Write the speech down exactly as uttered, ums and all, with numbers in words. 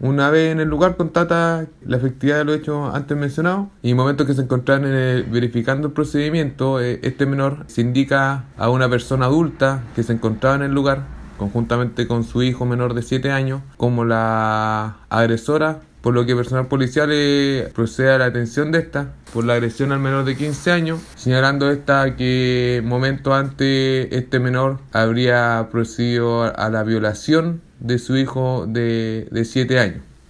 Una vez en el lugar constata la efectividad de los hechos antes mencionados y en momentos que se encontraban en el, verificando el procedimiento, eh, este menor se indica a una persona adulta que se encontraba en el lugar conjuntamente con su hijo menor de siete años como la agresora, por lo que personal policial eh, procede a la detención de esta por la agresión al menor de quince años, señalando esta que momentos antes este menor habría procedido a la violación de su hijo de, de siete años.